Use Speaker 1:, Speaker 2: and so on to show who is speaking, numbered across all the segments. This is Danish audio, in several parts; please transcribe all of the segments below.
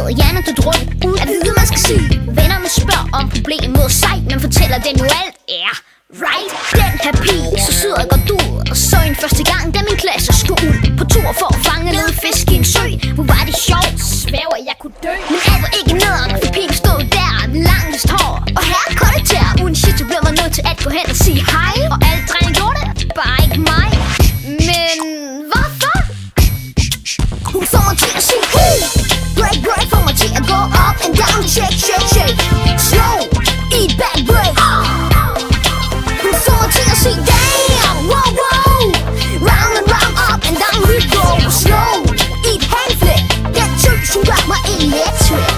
Speaker 1: hjernen til drøm uden at vide, man skal sige. Vennerne spørger om problemet og sejt, men fortæller den jo alt er right. Den her pige, så sød og godt ud, og så en første gang, da min klasse skulle ud på tur for at fange noget fisk i en sø. Hvor var det sjovt, svæver jeg kunne dø. Men alt var ikke noget, for pigen stod der med langest hår og her kollekter. Uden shit, så blev man nødt til at gå hen og sige hej. Og alle drenge gjorde det, bare ikke mig. Men hvorfor? Hun får mig til at sige hey. Break, break, får mig til at gå up and down. Shake, shake, shake. Slow, eat back, break. Hun får mig til at sige damn, wow, wow. Round and round, up and down we go. Slow, eat hand flip. Den tøs, hun gør mig electric.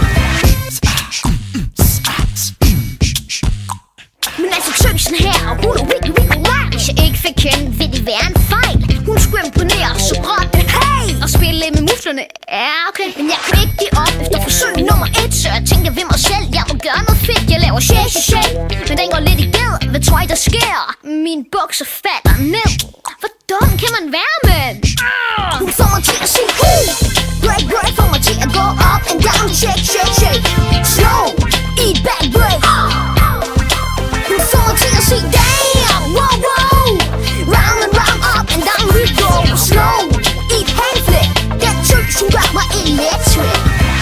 Speaker 1: Men altså tøsen her, hun er wiggle, wiggle, wow. Hvis jeg ikke fik hende, ville det være en fejl. Hun skulle imponere, så råbte hey. Og spille lidt med muslerne, ja okay. Men jeg kunne ikke give op efter forsøg nummer 1. Så jeg tænker ved mig selv, jeg må gøre noget fedt. Jeg laver shake, shake, men den går lidt i ged. Hvad tror I der sker? Min bukser falder ned. Hvor dum kan man være, mand? Hun får mig til at sige hey. Break, break, får mig til at gå up and down. Shake, shake, shake. Slow, eat back, break. Hun får mig til at sige damn, wow, wow. Round and round, up and down we go. Slow, eat hand flip. Den tøs, hun gør mig electric.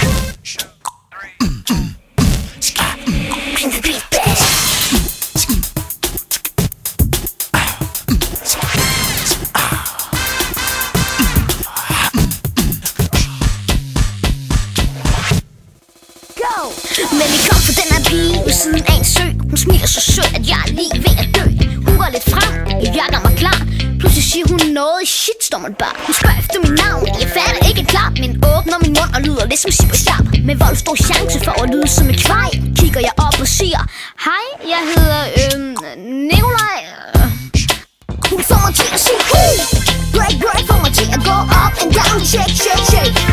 Speaker 1: Men vi kom for den her pige ved siden af en sø. Hun smiler så sødt, at jeg er lige ved at dø. Hun går lidt frem, jeg gør mig klar. Pludselig siger hun noget, shit står man bare. Hun spørger efter mit navn, jeg fatter ikke klart. Men åbner min mund og lyder lidt som Sip og Sharp. Med vold stor chance for at lyde som et kvej. Kigger jeg op og siger, hej, jeg hedder Nikolaj. Hun får mig til at sige hey. Break, break, får mig til at gå up and down. Shake, shake, shake.